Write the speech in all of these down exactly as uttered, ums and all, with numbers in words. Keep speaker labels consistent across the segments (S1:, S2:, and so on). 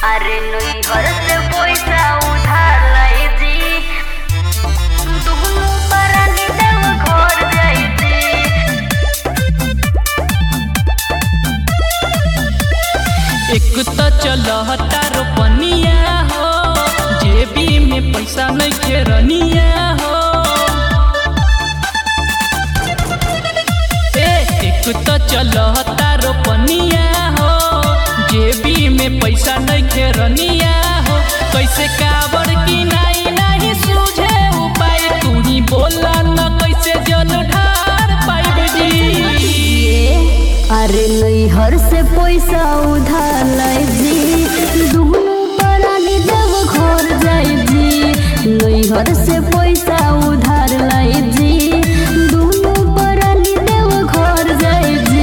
S1: अरे नैहर से पैसा उधार लाई जी, दुनू परानी देव घर जाई जी।
S2: एक तो चलता रोपनिया हो, जेबी में पैसा नहीं खेरनिया हो। एक तो चलता रोपनिया हो, जेबी में पैसा नहीं खेरनिया हो। कैसे काबर की नहीं नहीं सूझे उपाय, तू ही बोला न कैसे जल ढार पाइब जी।
S1: अरे नैहर से पैसा उधार लाई जी, दुनू परानी देव घर जाई जी। नैहर से पैसा उधार लाई जी, दुनू परानी देव घर जाई जी।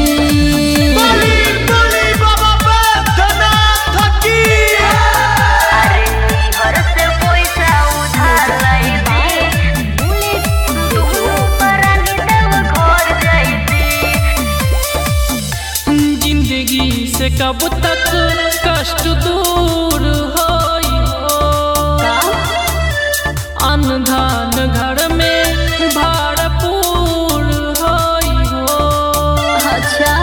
S1: अरे नैहर से पैसा उधार लाई जी, दुनू परानी देव घर जाई जी।
S2: जिंदगी से कब तक कष्ट दूर होई हो, अन्न धान घर में भरपूर होई हो।
S1: अच्छा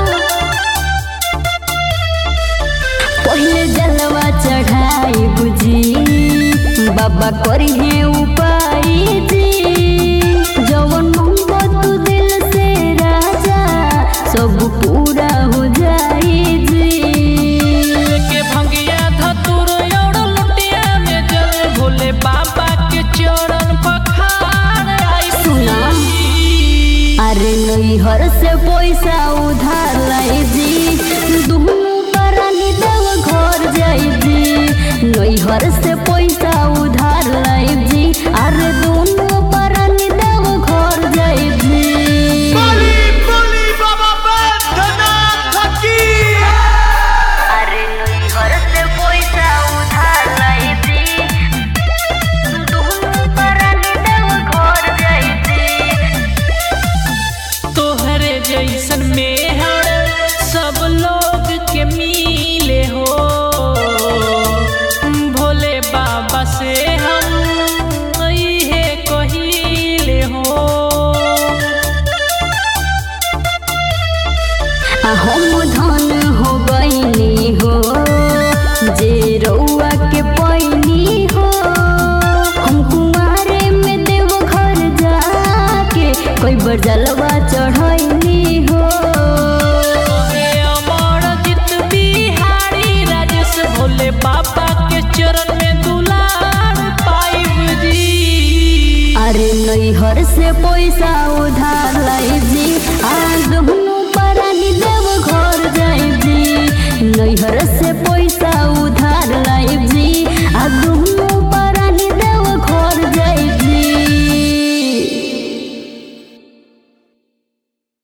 S1: पहले जलवा चढ़ाई बुझी, बाबा करी है उपाय जी। जवन मंगो तू दिल से राजा, सब पूरा हो जाई जी।
S2: के भंगिया धतुर और लुटिया में जल, भोले बाबा के चरण पखार आई
S1: सुना अरे नैहर से पैसा उधार लाई जी, दुनू परानी देव घर जाई जी। नैहर से पैसा उधार लाई जी, अरे दुनू परानी देव घर जाई जी। अरे नैहर से पैसा उधार लाई जी, दुनू परानी देव घर जाई जी।
S2: तोहरे जैसन मेहर सब लोग के मिले हो, भोले बाबा से हम इहे कहिले हो।
S1: हम धन हो गईनी हो, जे रउआ के पैनी हो। हम कुंवारे में देव घर जाके कोई बार जलवा चढ़ैनी हो।
S2: हे अमर जित बिहारी राजेश, भोले बाबा के चरण में दुलार पाइब जी।
S1: अरे नैहर से पैसा उधार लाई जी, आज